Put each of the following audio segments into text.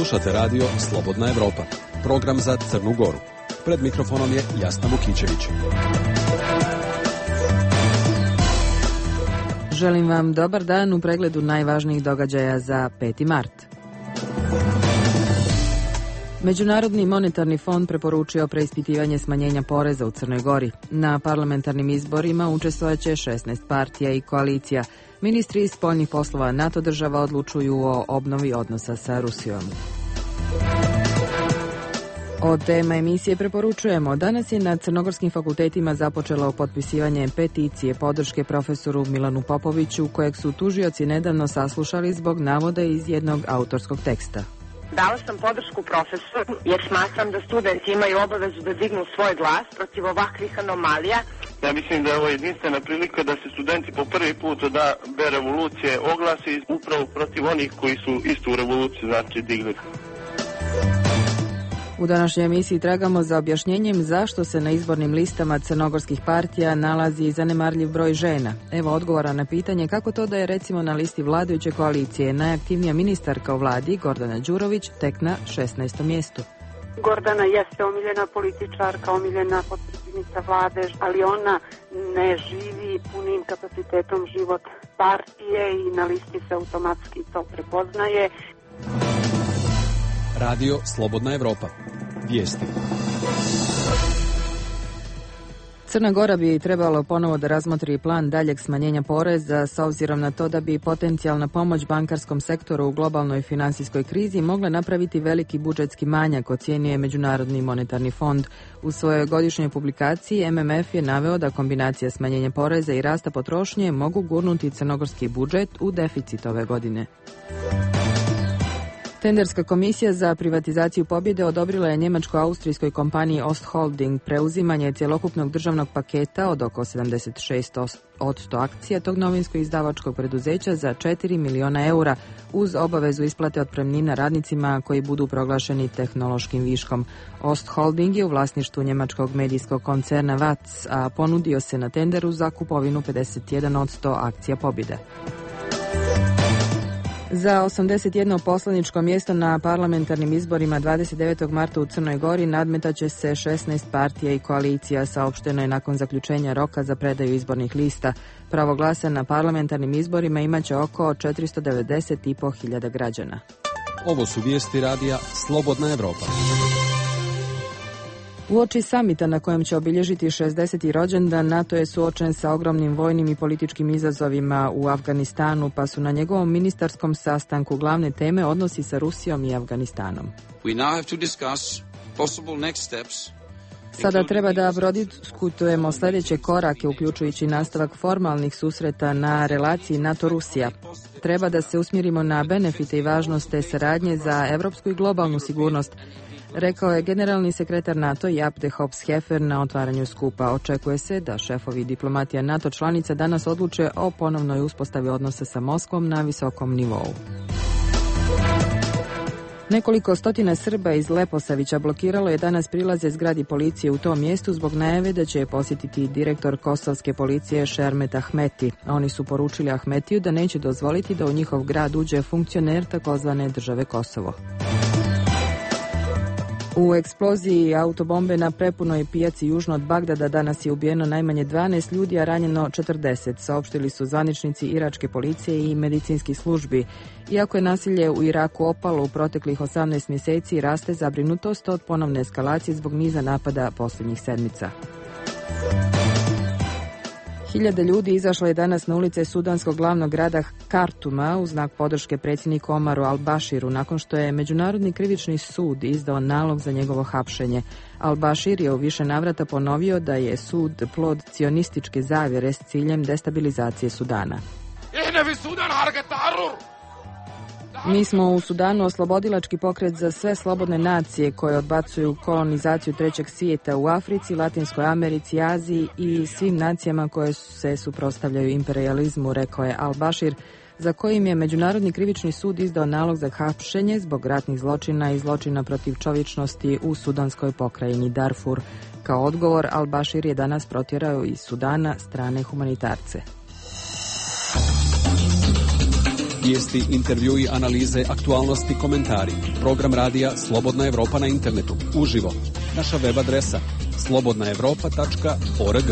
Slušate radio Slobodna Evropa, program za Crnu Goru. Pred mikrofonom je Jasna Vukićević. Želim vam dobar dan u pregledu najvažnijih događaja za 5. mart. Međunarodni monetarni fond preporučio preispitivanje smanjenja poreza u Crnoj Gori. Na parlamentarnim izborima učestvojaće 16 partija i koalicija. Ministri spoljnih poslova NATO država odlučuju o obnovi odnosa sa Rusijom. Od tema emisije preporučujemo. Danas je na crnogorskim fakultetima započelo potpisivanje peticije podrške profesoru Milanu Popoviću, kojeg su tužioci nedavno saslušali zbog navoda iz jednog autorskog teksta. Dala sam podršku profesoru jer smatram da studenti imaju obavezu da dignu svoj glas protiv ovakvih anomalija. Ja mislim da je ovo jedinstvena prilika da se studenti po prvi put od AB revolucije oglasi upravo protiv onih koji su istu revoluciju digli. U današnjoj emisiji tragamo za objašnjenjem zašto se na izbornim listama crnogorskih partija nalazi zanemarljiv broj žena. Evo odgovora na pitanje kako to da je recimo na listi vladajuće koalicije najaktivnija ministarka u vladi Gordana Đurović tek na 16. mjestu. Gordana jeste omiljena političarka, omiljena potpredsjednica vlade, ali ona ne živi punim kapacitetom život partije i na listi se automatski to prepoznaje. Radio Slobodna Evropa. Vijesti. Crna Gora bi trebalo ponovo da razmotri plan daljeg smanjenja poreza s obzirom na to da bi potencijalna pomoć bankarskom sektoru u globalnoj finansijskoj krizi mogla napraviti veliki budžetski manjak, ocjenjuje Međunarodni monetarni fond. U svojoj godišnjoj publikaciji MMF je naveo da kombinacija smanjenja poreza i rasta potrošnje mogu gurnuti crnogorski budžet u deficit ove godine. Tenderska komisija za privatizaciju pobjede odobrila je njemačko-austrijskoj kompaniji Ostholding preuzimanje cjelokupnog državnog paketa od oko 76% akcija tog novinsko-izdavačkog preduzeća za 4 miliona eura uz obavezu isplate otpremnina radnicima koji budu proglašeni tehnološkim viškom. Ostholding je u vlasništvu njemačkog medijskog koncerna WATZ, a ponudio se na tenderu za kupovinu 51% akcija pobjede. Za 81 poslaničko mjesto na parlamentarnim izborima 29. marta u Crnoj Gori nadmetaće se 16 partija i koalicija, saopšteno je nakon zaključenja roka za predaju izbornih lista. Pravo glasa na parlamentarnim izborima imaće oko 490.500 građana. Ovo su vijesti radija Slobodna Evropa. Uoči samita na kojem će obilježiti 60. rođendan, NATO je suočen sa ogromnim vojnim i političkim izazovima u Afganistanu, pa su na njegovom ministarskom sastanku glavne teme odnosi sa Rusijom i Afganistanom. Sada treba da prodiskutujemo sljedeće korake, uključujući nastavak formalnih susreta na relaciji NATO-Rusija. Treba da se usmjerimo na benefite i važnost te saradnje za evropsku i globalnu sigurnost, rekao je generalni sekretar NATO Jaap de Hoop-Scheffer na otvaranju skupa. Očekuje se da šefovi diplomatija NATO članica danas odluče o ponovnoj uspostavi odnosa sa Moskvom na visokom nivou. Nekoliko stotina Srba iz Leposavića blokiralo je danas prilaze zgradi policije u tom mjestu zbog najave da će je posjetiti direktor kosovske policije Šermet Ahmeti. Oni su poručili Ahmetiju da neće dozvoliti da u njihov grad uđe funkcioner takozvane države Kosovo. U eksploziji autobombe na prepunoj pijaci južno od Bagdada danas je ubijeno najmanje 12 ljudi, a ranjeno 40, saopštili su zvaničnici iračke policije i medicinskih službi. Iako je nasilje u Iraku opalo u proteklih 18 mjeseci, raste zabrinutost od ponovne eskalacije zbog niza napada posljednjih sedmica. Hiljade ljudi izašlo je danas na ulice sudanskog glavnog grada Kartuma u znak podrške predsjedniku Omaru al-Bashiru nakon što je Međunarodni krivični sud izdao nalog za njegovo hapšenje. Al-Bashir je u više navrata ponovio da je sud plod cionističke zavjere s ciljem destabilizacije Sudana. Mi smo u Sudanu oslobodilački pokret za sve slobodne nacije koje odbacuju kolonizaciju trećeg svijeta u Africi, Latinskoj Americi, Aziji i svim nacijama koje se suprotstavljaju imperijalizmu, rekao je al-Bashir, za kojim je Međunarodni krivični sud izdao nalog za hapšenje zbog ratnih zločina i zločina protiv čovječnosti u sudanskoj pokrajini Darfur. Kao odgovor, al-Bashir je danas protjerao iz Sudana strane humanitarce. Vijesti, intervjui, analize, aktualnosti, komentari. Program radija Slobodna Evropa na internetu. Uživo. Naša web adresa slobodnaevropa.org.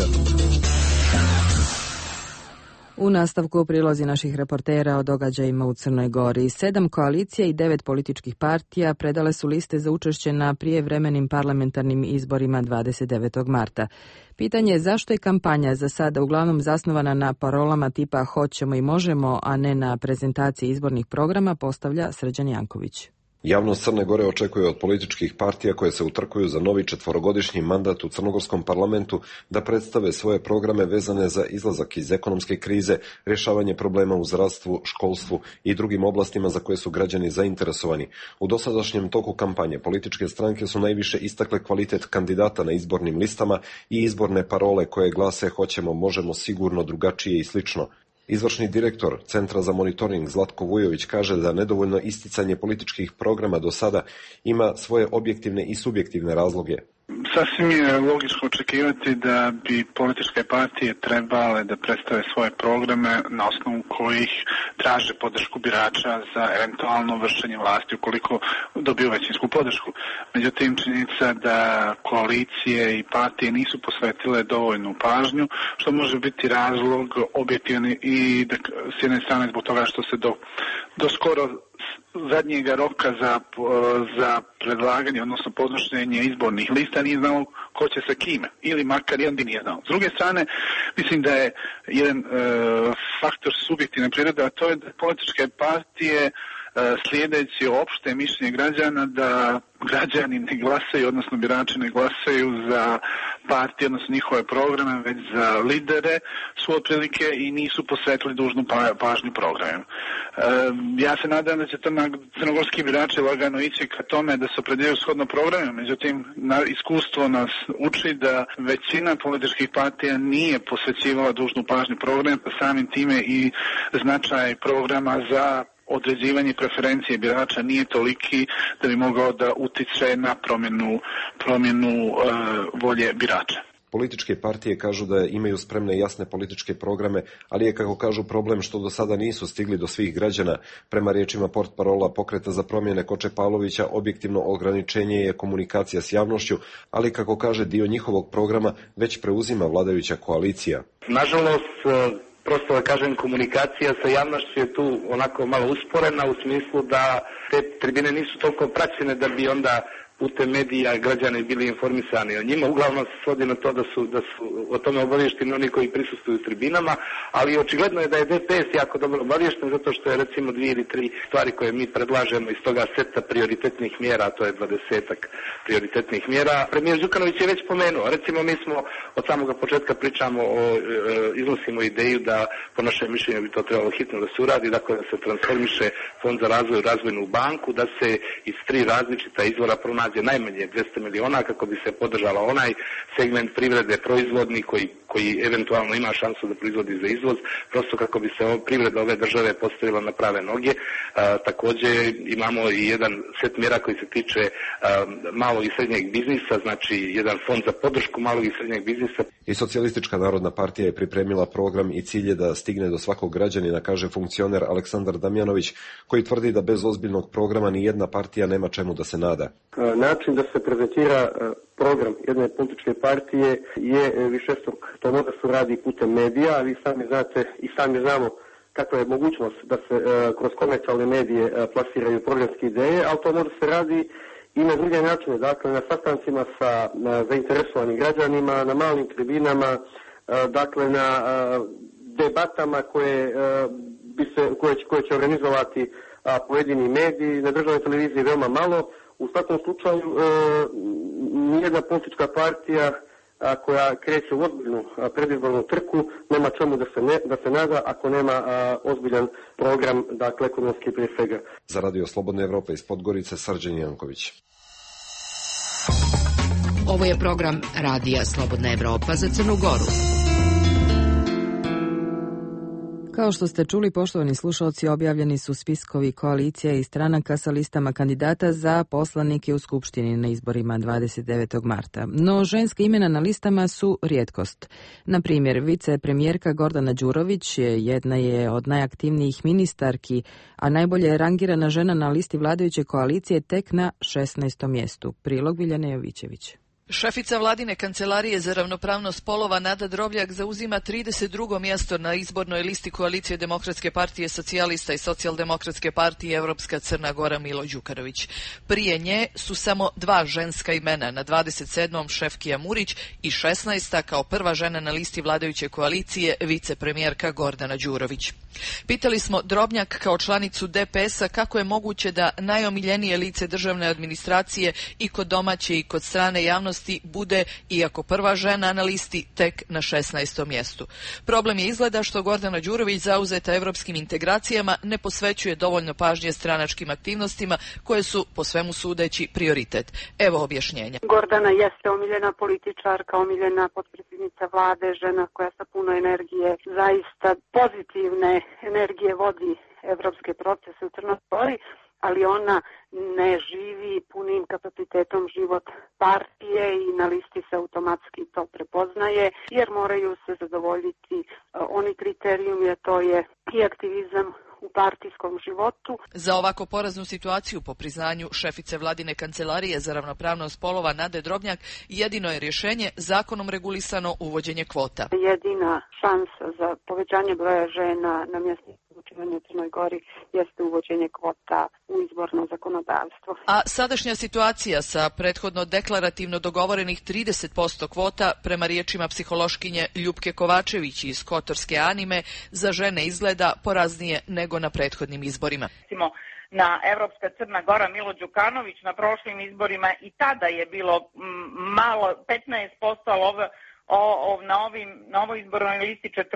U nastavku prilozi naših reportera o događajima u Crnoj Gori. 7 koalicija i 9 političkih partija predale su liste za učešće na prijevremenim parlamentarnim izborima 29. marta. Pitanje je zašto je kampanja za sada uglavnom zasnovana na parolama tipa hoćemo i možemo, a ne na prezentaciji izbornih programa, postavlja Srđan Janković. Javnost Crne Gore očekuje od političkih partija koje se utrkuju za novi 4-godišnji mandat u crnogorskom parlamentu da predstave svoje programe vezane za izlazak iz ekonomske krize, rješavanje problema u zdravstvu, školstvu i drugim oblastima za koje su građani zainteresovani. U dosadašnjem toku kampanje političke stranke su najviše istakle kvalitet kandidata na izbornim listama i izborne parole koje glase hoćemo, možemo, sigurno, drugačije i slično. Izvršni direktor Centra za monitoring Zlatko Vujović kaže da nedovoljno isticanje političkih programa do sada ima svoje objektivne i subjektivne razloge. Sasvim je logično očekivati da bi političke partije trebale da predstave svoje programe na osnovu kojih traže podršku birača za eventualno vršenje vlasti ukoliko dobiju većinsku podršku. Međutim, činjenica da koalicije i partije nisu posvetile dovoljnu pažnju, što može biti razlog objektivni i da, s jedne strane zbog toga što se do skoro zadnjega roka za predlaganje, odnosno podnošenje izbornih lista nije znao ko će sa kime, ili makar jedan bi nije znao. S druge strane, mislim da je jedan faktor subjektivne prirode, a to je da političke partije slijedeći opšte mišljenje građana da građani ne glasaju, odnosno birači ne glasaju za partije, odnosno njihove programe, već za lidere su otprilike i nisu posvetili dužnu pažnju programima. Ja se nadam da će crnogorski birači lagano ići ka tome da se opredjeljuju shodno programima, međutim iskustvo nas uči da većina političkih partija nije posvećivala dužnu pažnju programima, pa samim time i značaj programa za određivanje preferencije birača nije toliki da bi mogao da utiče na promjenu volje birača. Političke partije kažu da imaju spremne i jasne političke programe, ali je, kako kažu, problem što do sada nisu stigli do svih građana. Prema riječima portparola Pokreta za promjene Koče Pavlovića, objektivno ograničenje je komunikacija s javnošću, ali, kako kaže, dio njihovog programa već preuzima vladajuća koalicija. Nažalost, prosto da kažem, komunikacija sa javnošću je tu onako malo usporena u smislu da te tribine nisu toliko praćene da bi onda putem medija građani bili informisani o njima. Uglavnom se svodi na to da su o tome obavješteni oni koji prisustvuju tribinama, ali očigledno je da je DPS jako dobro obavješten zato što je recimo 2 ili 3 stvari koje mi predlažemo iz toga seta prioritetnih mjera, to je 20-ak prioritetnih mjera. Premijer Đukanović je već pomenuo, recimo mi smo od samoga početka pričamo iznosimo ideju da po našem mišljenju bi to trebalo hitno da se uradi, dakle da se transformiše Fond za razvoj u razvojnu banku, da se iz 3 različita izvora pronađe najmanje 200 miliona kako bi se podržala onaj segment privrede proizvodni koji eventualno ima šansu da proizvodi za izvoz, prosto kako bi se privreda ove države postavila na prave noge. Također imamo i jedan set mjera koji se tiče malog i srednjeg biznisa, znači jedan fond za podršku malog i srednjeg biznisa. I Socijalistička narodna partija je pripremila program i cilj je da stigne do svakog građanina, kaže funkcioner Aleksandar Damjanović, koji tvrdi da bez ozbiljnog programa ni jedna partija nema čemu da se nada. Način da se prezentira program jedne političke partije je višestruk. To može se radi putem medija, a vi sami znate i sami znamo kakva je mogućnost da se kroz komercijalne medije plasiraju programske ideje, ali to može se radi i na druge načine, dakle na sastancima sa zainteresovanim građanima, na malim tribinama, dakle na debatama koje će organizovati pojedini mediji, na državnoj televiziji veoma malo. U svakom slučaju nijedna politička partija koja kreće u ozbiljnu predizbornu trku nema čemu da se nada ako nema ozbiljan program, dakle ekonomski prije svega. Za Radio Slobodna Evropa iz Podgorice, Srđan Janković. Ovo je program Radija Slobodna Evropa za Crnu Goru. Kao što ste čuli, poštovani slušalci, objavljeni su spiskovi koalicija i stranaka sa listama kandidata za poslanike u Skupštini na izborima 29. marta. No, ženska imena na listama su rijetkost. Na primjer, vicepremijerka Gordana Đurović jedna je od najaktivnijih ministarki, a najbolje je rangirana žena na listi vladajuće koalicije tek na 16. mjestu. Prilog Biljane Jovićević. Šefica vladine kancelarije za ravnopravnost spolova Nada Drobljak zauzima 32. mjesto na izbornoj listi koalicije Demokratske partije socijalista i Socijaldemokratske partije Evropska Crna Gora Milo Đukanović. Prije nje su samo 2 ženska imena, na 27. Šefkija Murić i 16. kao prva žena na listi vladajuće koalicije vicepremijerka Gordana Đurović. Pitali smo Drobnjak kao članicu DPS-a kako je moguće da najomiljenije lice državne administracije i kod domaće i kod strane javnosti bude, iako prva žena na listi, tek na 16. mjestu. Problem je izgleda što Gordana Đurović, zauzeta evropskim integracijama, ne posvećuje dovoljno pažnje stranačkim aktivnostima koje su, po svemu sudeći, prioritet. Evo objašnjenja. Gordana jeste omiljena političarka, omiljena potpredsjednica vlade, žena koja sa puno energije, zaista pozitivne energije vodi evropske procese u Crnoj Gori, ali ona ne živi punim kapacitetom život partije i na listi se automatski to prepoznaje, jer moraju se zadovoljiti oni kriterijumi, a to je i aktivizam u partijskom životu. Za ovako poraznu situaciju, po priznanju šefice vladine kancelarije za ravnopravnost spolova Nade Drobnjak, jedino je rješenje zakonom regulisano uvođenje kvota. Jedina šansa za povećanje broja žena na mjestu odlučivanja u Crnoj Gori jeste uvođenje kvota u izborno zakonodavstvo. A sadašnja situacija sa prethodno deklarativno dogovorenih 30% kvota, prema riječima psihološkinje Ljupke Kovačević iz Kotorske Anime, za žene izgleda poraznije nego na prethodnim izborima. Na Evropska Crna Gora Milo Đukanović na prošlim izborima i tada je bilo malo 15%, ali na ovoj izbornoj listi 14%,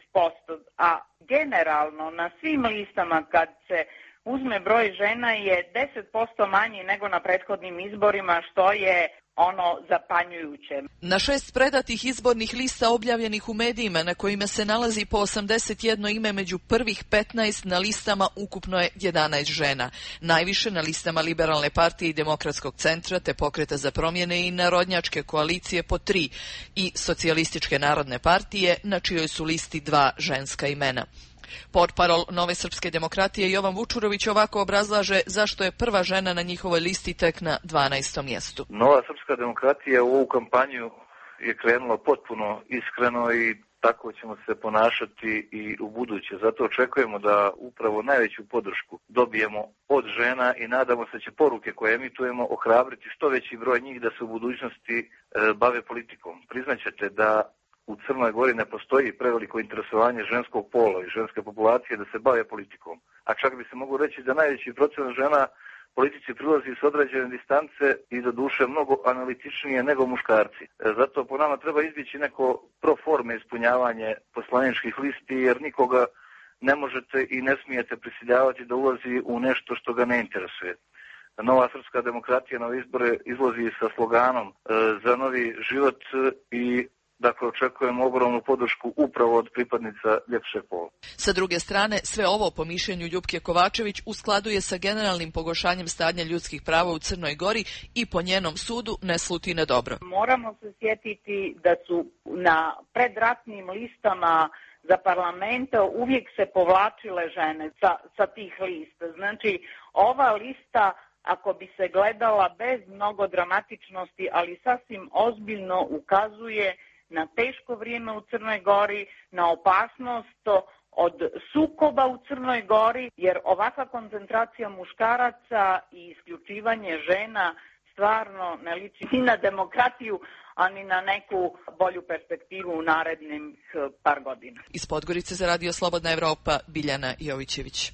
a generalno na svim listama kad se uzme broj žena je 10% manji nego na prethodnim izborima, što je zapanjujuće. Na 6 predatih izbornih lista objavljenih u medijima, na kojima se nalazi po 81 ime među prvih 15, na listama ukupno je 11 žena. Najviše na listama Liberalne partije i Demokratskog centra, te Pokreta za promjene i Narodnjačke koalicije po 3 i Socijalističke narodne partije, na čijoj su listi 2 ženska imena. Portparol Nove srpske demokratije Jovan Vučurović ovako obrazlaže zašto je prva žena na njihovoj listi tek na 12. mjestu. Nova srpska demokratija u ovu kampanju je krenula potpuno iskreno i tako ćemo se ponašati i u buduće. Zato očekujemo da upravo najveću podršku dobijemo od žena i nadamo se će poruke koje emitujemo ohrabriti što veći broj njih da se u budućnosti bave politikom. Priznaćete da u Crnoj Gori ne postoji preveliko interesovanje ženskog pola i ženske populacije da se bave politikom. A čak bi se mogu reći da najveći procenat žena politici prilazi s određene distance i do duše mnogo analitičnije nego muškarci. Zato po nama treba izbjeći neko pro forme ispunjavanje poslaničkih listi, jer nikoga ne možete i ne smijete prisiljavati da ulazi u nešto što ga ne interesuje. Nova srpska demokratija na izbore izlazi sa sloganom za novi život i dakle, očekujemo ogromnu podršku upravo od pripadnica ljepšeg pola. Sa druge strane, sve ovo po mišljenju Ljupke Kovačević u skladu je sa generalnim pogoršanjem stanja ljudskih prava u Crnoj Gori i po njenom sudu ne sluti na dobro. Moramo se sjetiti da su na predratnim listama za parlamente uvijek se povlačile žene sa tih lista. Znači, ova lista, ako bi se gledala bez mnogo dramatičnosti, ali sasvim ozbiljno ukazuje na teško vrijeme u Crnoj Gori, na opasnost od sukoba u Crnoj Gori, jer ovakva koncentracija muškaraca i isključivanje žena stvarno ne liči ni na demokratiju, a ni na neku bolju perspektivu u narednim par godina. Iz Podgorice za Radio Slobodna Evropa, Biljana Jovićević.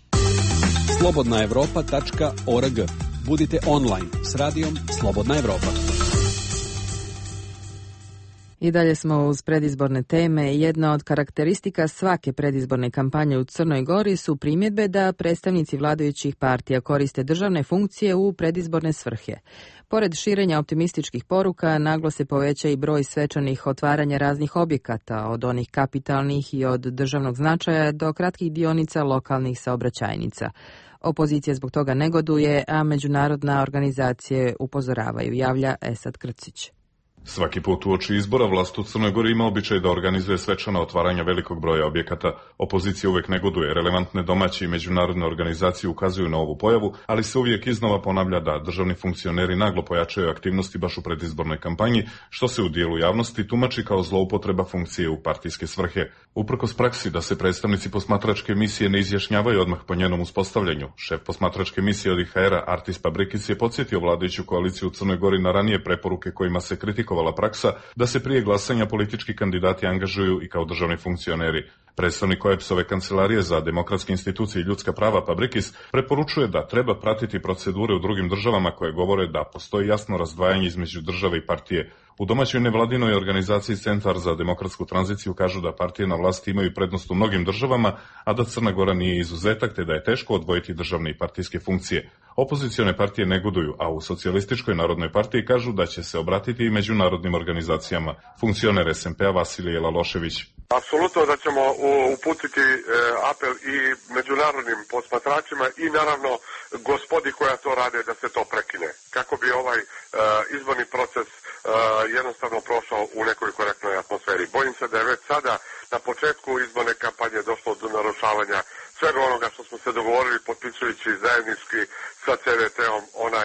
slobodnaevropa.org. Budite online s radijom Slobodna Evropa. I dalje smo uz predizborne teme. Jedna od karakteristika svake predizborne kampanje u Crnoj Gori su primjedbe da predstavnici vladajućih partija koriste državne funkcije u predizborne svrhe. Pored širenja optimističkih poruka, naglo se poveća i broj svečanih otvaranja raznih objekata, od onih kapitalnih i od državnog značaja do kratkih dionica lokalnih saobraćajnica. Opozicija zbog toga negoduje, a međunarodne organizacije upozoravaju, javlja Esad Krcić. Svaki put uoči izbora vlast u Crnoj Gori ima običaj da organizuje svečana otvaranja velikog broja objekata. Opozicija uvek negoduje, relevantne domaće i međunarodne organizacije ukazuju na ovu pojavu, ali se uvijek iznova ponavlja da državni funkcioneri naglo pojačaju aktivnosti baš u predizbornoj kampanji, što se u dijelu javnosti tumači kao zloupotreba funkcije u partijske svrhe. Uprkos praksi da se predstavnici posmatračke misije ne izjašnjavaju odmah po njenom uspostavljanju, šef posmatračke misije od IHR-a Artis Pabrikis je podsjetio vladajuću koaliciju u Crnoj Gori na ranije preporuke kojima se kritikovala praksa da se prije glasanja politički kandidati angažuju i kao državni funkcioneri. Predstavnik OEBS-ove kancelarije za demokratske institucije i ljudska prava Pabrikis preporučuje da treba pratiti procedure u drugim državama koje govore da postoji jasno razdvajanje između države i partije. U domaćoj nevladinoj organizaciji Centar za demokratsku tranziciju kažu da partije na vlasti imaju prednost u mnogim državama, a da Crna Gora nije izuzetak te da je teško odvojiti državne i partijske funkcije. Opozicione partije negoduju, a u Socijalističkoj narodnoj partiji kažu da će se obratiti i međunarodnim organizacijama. Funkcioner SMP-a Vasilije Lalošević. Apsolutno da ćemo uputiti apel i međunarodnim posmatračima i naravno gospodi koja to rade da se to prekine. Kako bi ovaj izborni proces jednostavno prošao u nekoj korektnoj atmosferi. Bojim se da je već sada na početku izborne kampanje došlo do narušavanja svega onoga što smo se dogovorili potpisujući zajednički sa CVT-om onaj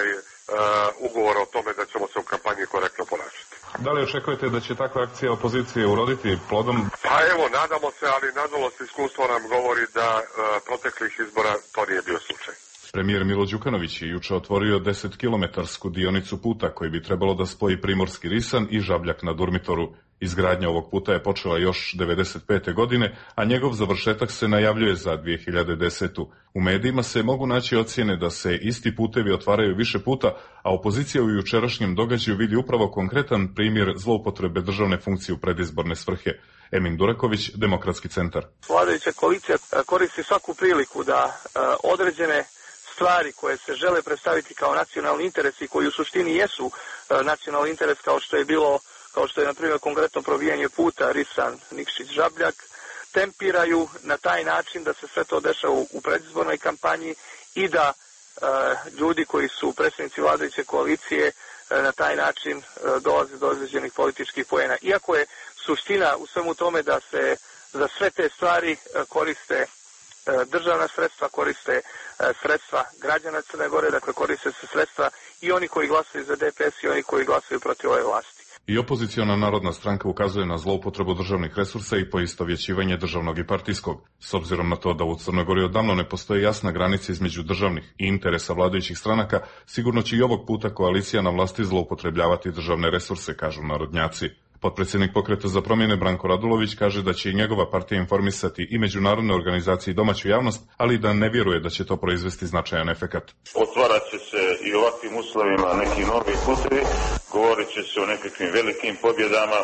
ugovor o tome da ćemo se u kampanji korektno ponašati. Da li očekujete da će takva akcija opozicije uroditi plodom? Pa evo, nadamo se, ali nažalost iskustvo nam govori da proteklih izbora to nije bio slučaj. Premijer Milo Đukanović je juče otvorio 10-kilometarsku dionicu puta koji bi trebalo da spoji Primorski Risan i Žabljak na Durmitoru. Izgradnja ovog puta je počela još 1995. godine, a njegov završetak se najavljuje za 2010. U medijima se mogu naći ocjene da se isti putevi otvaraju više puta, a opozicija u jučerašnjem događaju vidi upravo konkretan primjer zloupotrebe državne funkcije u predizborne svrhe. Emin Duraković, Demokratski centar. Vladajuća koalicija koristi svaku priliku da određene stvari koje se žele predstaviti kao nacionalni interes i koji u suštini jesu nacionalni interes kao što je na primjer konkretno probijanje puta Risan-Nikšić-Žabljak, tempiraju na taj način da se sve to dešava u predizbornoj kampanji i da ljudi koji su predstavnici vladajuće koalicije na taj način dolaze do određenih političkih poena. Iako je suština u svemu tome da se za sve te stvari koriste državna sredstva, koriste sredstva građana Crne Gore, dakle koriste se sredstva i oni koji glasaju za DPS i oni koji glasaju protiv ove vlasti. I opoziciona narodna stranka ukazuje na zloupotrebu državnih resursa i poistovjećivanje državnog i partijskog. S obzirom na to da u Crnoj Gori odavno ne postoji jasna granica između državnih i interesa vladajućih stranaka, sigurno će i ovog puta koalicija na vlasti zloupotrebljavati državne resurse, kažu narodnjaci. Potpredsjednik Pokreta za promjene Branko Radulović kaže da će i njegova partija informisati i međunarodne organizacije i domaću javnost, ali da ne vjeruje da će to proizvesti značajan efekat. Otvarat će se i ovakvim uslovima neki novi putevi, govorit će se o nekakvim velikim pobjedama,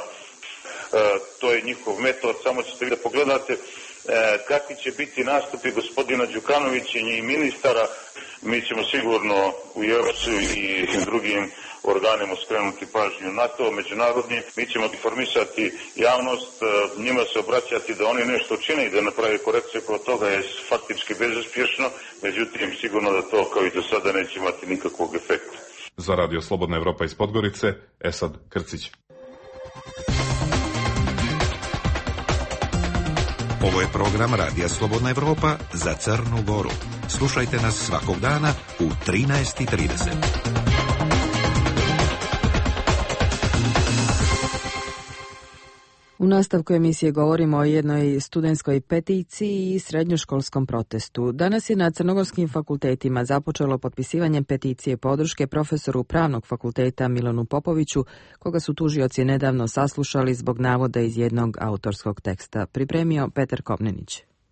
to je njihov metod, samo ćete da pogledate kakvi će biti nastupi gospodina Đukanovića i ministara. Mi ćemo sigurno u EOS-u i drugim organima skrenuti pažnju na to, međunarodni. Mi ćemo informisati javnost, njima se obraćati da oni nešto čine i da naprave korekciju oko toga je faktički bezuspješno, međutim sigurno da to kao i do sada neće imati nikakvog efekta. Za Radio Slobodna Evropa iz Podgorice, Esad Krcić. Ovo je program Radija Slobodna Evropa za Crnu Goru. Slušajte nas svakog dana u 13:30. U nastavku emisije govorimo o jednoj studentskoj peticiji i srednjoškolskom protestu. Danas je na crnogorskim fakultetima započelo potpisivanje peticije podrške profesoru Pravnog fakulteta Milanu Popoviću, koga su tužioci nedavno saslušali zbog navoda iz jednog autorskog teksta. Pripremio Petar Kopnenić.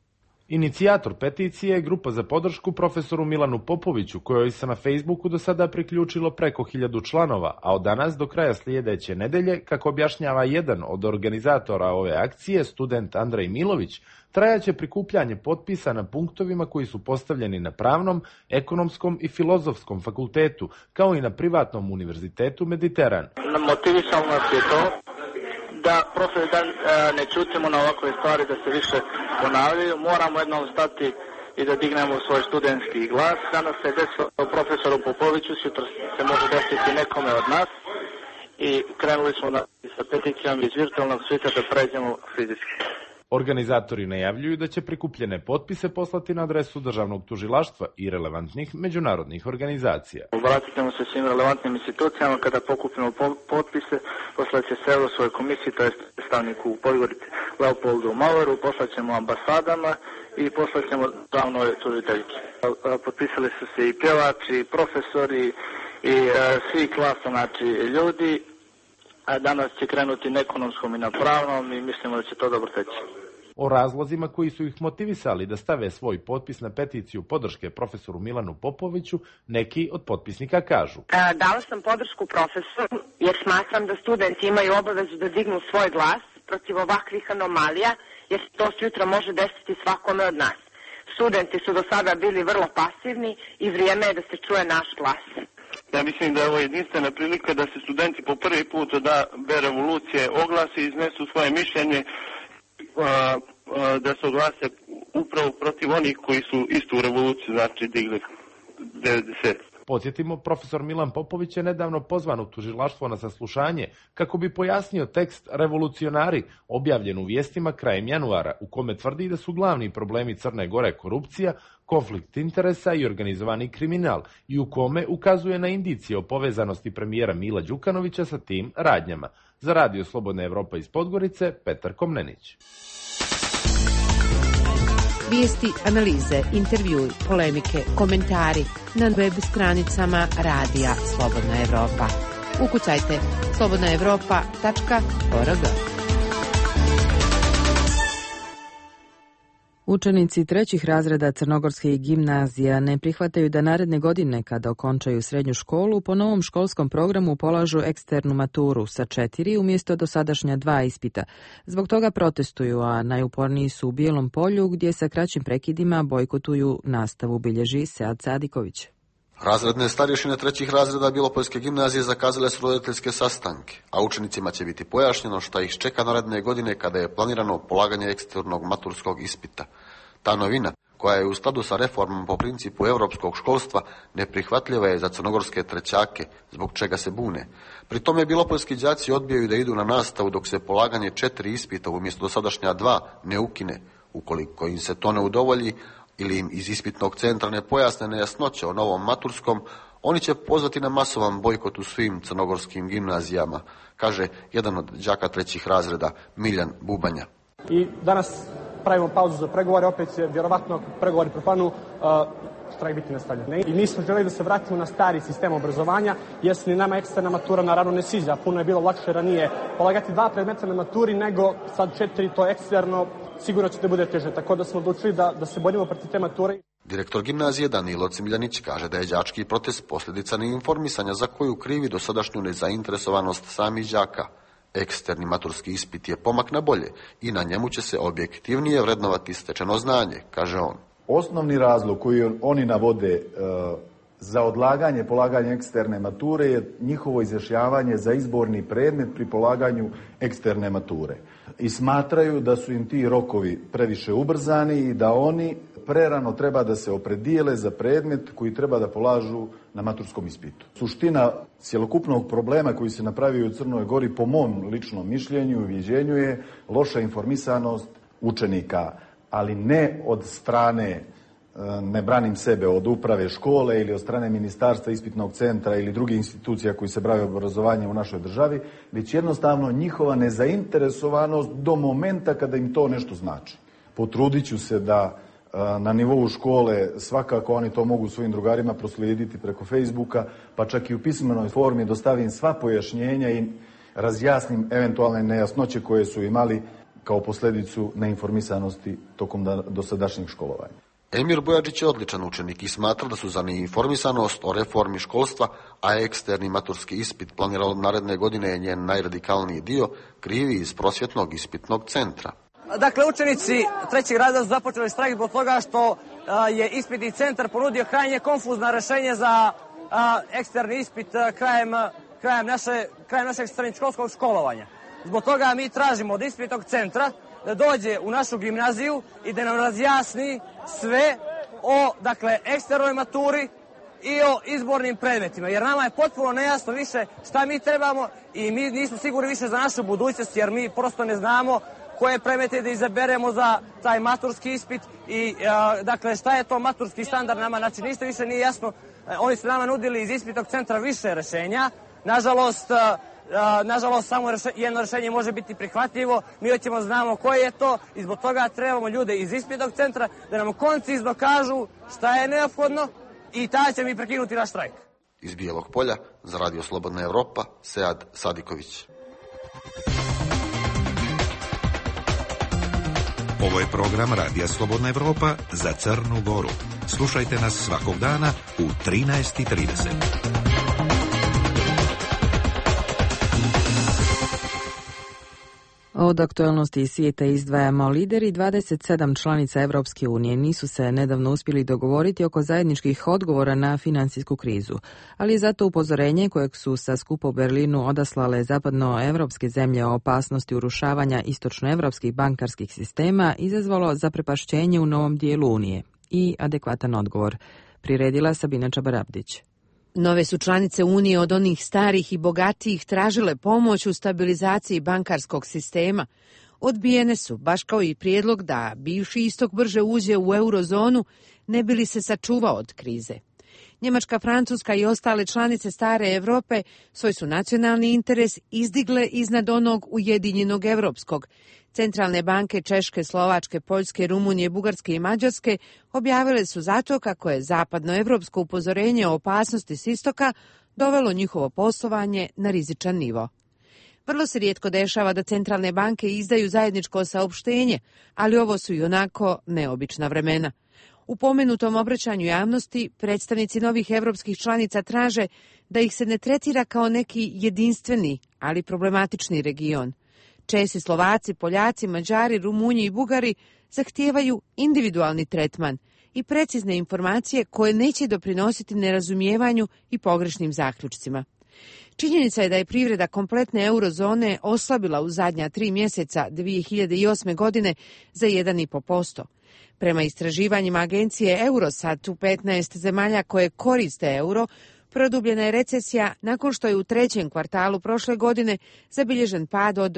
Inicijator peticije je grupa za podršku profesoru Milanu Popoviću, kojoj se na Facebooku do sada priključilo preko 1000 članova, a od danas do kraja sljedeće nedelje, kako objašnjava jedan od organizatora ove akcije, student Andrej Milović, trajaće prikupljanje potpisa na punktovima koji su postavljeni na Pravnom, Ekonomskom i Filozofskom fakultetu, kao i na privatnom univerzitetu Mediteran. Motivisalo nas je to da ne čutimo na ovakve stvari, da se više ponavljaju. Moramo jednom stati i da dignemo svoj studentski glas. Danas se desilo profesoru Popoviću, sutra se može desiti nekome od nas i krenuli smo sa peticijom iz virtualnog svijeta da pređemo fizički. Organizatori najavljuju da će prikupljene potpise poslati na adresu Državnog tužilaštva i relevantnih međunarodnih organizacija. Obratit ćemo se svim relevantnim institucijama kada pokupimo potpise, poslat će se svojoj komisiji, to je predstavniku u Podgorici Leopoldu Maueru, poslat ćemo ambasadama i poslat ćemo državnoj tužiteljki. Potpisali su se i pjevači, i profesori, i svi klasa, znači ljudi, a danas će krenuti na Ekonomskom i na Pravnom i mislimo da će to dobro teći. O razlozima koji su ih motivisali da stave svoj potpis na peticiju podrške profesoru Milanu Popoviću, neki od potpisnika kažu. Dala sam podršku profesoru jer smatram da studenti imaju obavezu da dignu svoj glas protiv ovakvih anomalija, jer to sutra može desiti svakome od nas. Studenti su do sada bili vrlo pasivni i vrijeme je da se čuje naš glas. Ja mislim da je ovo jedinstvena prilika da se studenti po prvi put da revolucije oglasi i iznesu svoje mišljenje, da se oglase upravo protiv onih koji su istu revoluciju, znači digli 90. Podsjetimo, profesor Milan Popović je nedavno pozvan u tužilaštvo na saslušanje kako bi pojasnio tekst Revolucionari, objavljen u vijestima krajem januara, u kome tvrdi da su glavni problemi Crne Gore korupcija, konflikt interesa i organizovani kriminal, i u kome ukazuje na indicije o povezanosti premijera Mila Đukanovića sa tim radnjama. Za Radio Slobodna Evropa iz Podgorice, Petar Komnenić. Vijesti, analize, intervjui, polemike, komentari na web stranicama Radija Slobodna Evropa. Ukucajte slobodnaevropa.org. Učenici trećih razreda crnogorskih gimnazija ne prihvataju da naredne godine, kada okončaju srednju školu, po novom školskom programu polažu eksternu maturu sa 4 umjesto dosadašnja 2 ispita. Zbog toga protestuju, a najuporniji su u Bijelom Polju, gdje sa kraćim prekidima bojkotuju nastavu, bilježi Sead Sadiković. Razredne starješine trećih razreda Bijelopoljske gimnazije zakazale su roditeljske sastanke, a učenicima će biti pojašnjeno šta ih čeka naredne godine kada je planirano polaganje eksternog maturskog ispita. Ta novina, koja je u skladu sa reformom po principu europskog školstva, neprihvatljiva je za crnogorske trećake, zbog čega se bune. Pri tome bijelopoljski đaci odbijaju da idu na nastavu dok se polaganje 4 ispita umjesto dosadašnja 2 ne ukine. Ukoliko im se to ne udovolji, ili im iz ispitnog centra ne pojasne nejasnoće o novom maturskom, oni će pozvati na masovan bojkot u svim crnogorskim gimnazijama, kaže jedan od đaka trećih razreda, Miljan Bubanja. I danas pravimo pauzu za pregovore, opet je vjerovatno pregovori propanu, štrajk biti nastavljen. I nismo želeli da se vratimo na stari sistem obrazovanja, jer se ni nama eksterna matura naravno ne sviđa. Puno je bilo lakše ranije polagati 2 predmeta na maturi nego sad 4, to eksterno, sigurno će da bude teže. Tako da smo odlučili da se borimo protiv te mature. Direktor gimnazije Danilo Cimiljanić kaže da je đački protest posljedica neinformisanja za koju krivi dosadašnju nezainteresovanost samih đaka. Eksterni maturski ispit je pomak na bolje i na njemu će se objektivnije vrednovati stečeno znanje, kaže on. Osnovni razlog koji oni navode za odlaganje polaganja eksterne mature je njihovo izjašnjavanje za izborni predmet pri polaganju eksterne mature. I smatraju da su im ti rokovi previše ubrzani i da oni prerano treba da se opredijele za predmet koji treba da polažu na maturskom ispitu. Suština cjelokupnog problema koji se napravio u Crnoj Gori, po mom ličnom mišljenju i uvjeđenju, je loša informisanost učenika, ali ne od strane, ne branim sebe, od uprave škole ili od strane ministarstva, ispitnog centra ili drugih institucija koji se bave obrazovanjem u našoj državi, već jednostavno njihova nezainteresovanost do momenta kada im to nešto znači. Potrudit ću se da na nivou škole svakako oni to mogu svojim drugarima proslijediti preko Facebooka, pa čak i u pismenoj formi dostavim sva pojašnjenja i razjasnim eventualne nejasnoće koje su imali kao posljedicu neinformisanosti tokom dosadašnjeg školovanja. Emir Bojačić je odličan učenik i smatra da su za neinformisanost o reformi školstva, a eksterni maturski ispit planiran naredne godine je njen najradikalniji dio, krivi iz prosvjetnog ispitnog centra. Dakle, učenici trećeg razreda su započeli štrajk zbog toga što je ispitni centar ponudio krajnje konfuzna rješenje za eksterni ispit krajem našeg srednjoškolskog školovanja. Zbog toga mi tražimo od ispitnog centra da dođe u našu gimnaziju i da nam razjasni sve o eksternoj maturi i o izbornim predmetima. Jer nama je potpuno nejasno više šta mi trebamo i mi nismo sigurni više za našu budućnost jer mi prosto ne znamo koje predmete da izaberemo za taj maturski ispit i šta je to maturski standard nama. Znači ništa nije jasno. Oni su nama nudili iz ispitnog centra više rješenja. Nažalost, samo jedno rješenje može biti prihvatljivo. Mi hoćemo znamo koje je to i zbog toga trebamo ljude iz ispitnog centra da nam koncizno kažu šta je neophodno i tada će mi prekinuti naš štrajk. Iz Bijelog Polja, za Radio Slobodna Evropa, Sead Sadiković. Ovo je program Radija Slobodna Evropa za Crnu Goru. Slušajte nas svakog dana u 13:30. Od aktualnosti svijeta izdvajamo lideri 27 članica Europske unije nisu se nedavno uspjeli dogovoriti oko zajedničkih odgovora na financijsku krizu, ali je zato upozorenje kojeg su sa skupa u Berlinu odaslale zapadnoevropske zemlje o opasnosti urušavanja istočnoevropskih bankarskih sistema izazvalo zaprepašćenje u novom dijelu Unije i adekvatan odgovor. Priredila Sabina Čabarabdić. Nove su članice Unije od onih starih i bogatijih tražile pomoć u stabilizaciji bankarskog sistema. Odbijene su, baš kao i prijedlog da bivši istok brže uđe u eurozonu, ne bi li se sačuvao od krize. Njemačka, Francuska i ostale članice stare Europe svoj su nacionalni interes izdigle iznad onog ujedinjenog europskog. Centralne banke Češke, Slovačke, Poljske, Rumunije, Bugarske i Mađarske objavile su zato kako je zapadnoevropsko upozorenje o opasnosti s istoka dovelo njihovo poslovanje na rizičan nivo. Vrlo se rijetko dešava da centralne banke izdaju zajedničko saopštenje, ali ovo su i onako neobična vremena. U pomenutom obraćanju javnosti predstavnici novih europskih članica traže da ih se ne tretira kao neki jedinstveni, ali problematični region. Česi, Slovaci, Poljaci, Mađari, Rumunji i Bugari zahtijevaju individualni tretman i precizne informacije koje neće doprinositi nerazumijevanju i pogrešnim zaključcima. Činjenica je da je privreda kompletne eurozone oslabila u zadnja 3 mjeseca 2008. godine za 1,5%. Prema istraživanjima agencije Eurostat u 15 zemalja koje koriste euro, produbljena je recesija nakon što je u trećem kvartalu prošle godine zabilježen pad od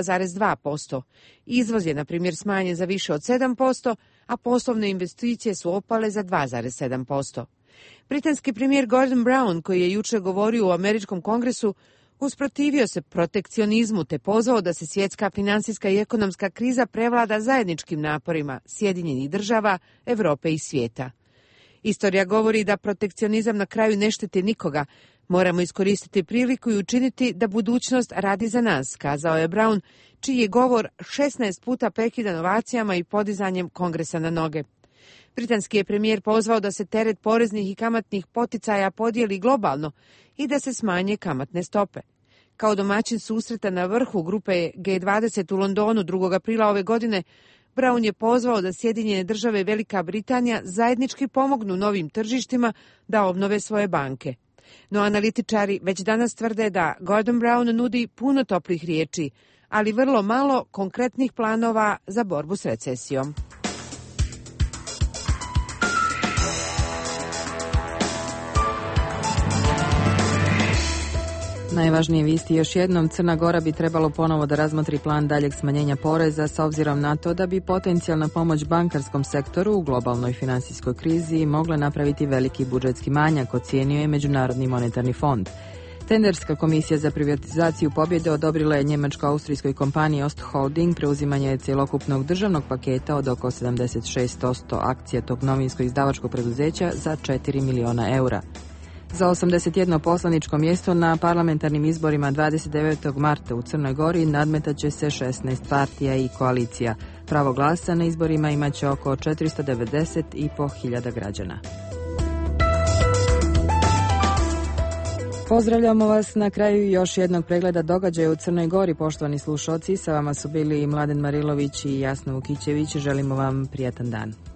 0,2%. Izvoz je, na primjer, smanjen za više od 7%, a poslovne investicije su opale za 2,7%. Britanski premijer Gordon Brown, koji je jučer govorio u Američkom kongresu, usprotivio se protekcionizmu te pozvao da se svjetska financijska i ekonomska kriza prevlada zajedničkim naporima Sjedinjenih država, Europe i svijeta. Istorija govori da protekcionizam na kraju ne štiti nikoga. Moramo iskoristiti priliku i učiniti da budućnost radi za nas, kazao je Brown, čiji je govor 16 puta prekidan ovacijama i podizanjem kongresa na noge. Britanski je premijer pozvao da se teret poreznih i kamatnih poticaja podijeli globalno i da se smanje kamatne stope. Kao domaćin susreta na vrhu grupe G20 u Londonu 2. aprila ove godine, Brown je pozvao da Sjedinjene države i Velika Britanija zajednički pomognu novim tržištima da obnove svoje banke. No analitičari već danas tvrde da Gordon Brown nudi puno toplih riječi, ali vrlo malo konkretnih planova za borbu s recesijom. Najvažnije vijesti još jednom, Crna Gora bi trebalo ponovo da razmotri plan daljeg smanjenja poreza s obzirom na to da bi potencijalna pomoć bankarskom sektoru u globalnoj financijskoj krizi mogla napraviti veliki budžetski manjak, ocijenio je Međunarodni monetarni fond. Tenderska komisija za privatizaciju pobjede odobrila je njemačko-austrijskoj kompaniji Ostholding preuzimanje cjelokupnog državnog paketa od oko 76% akcija tog novinsko-izdavačkog preduzeća za 4 miliona eura. Za 81 poslaničko mjesto na parlamentarnim izborima 29. marta u Crnoj Gori nadmetaće se 16 partija i koalicija. Pravo glasa na izborima imaće oko 490.500 građana. Pozdravljamo vas na kraju još jednog pregleda događaja u Crnoj Gori, poštovani slušalci. Sa vama su bili Mladen Marilović i Jasna Vukićević. Želimo vam prijatan dan.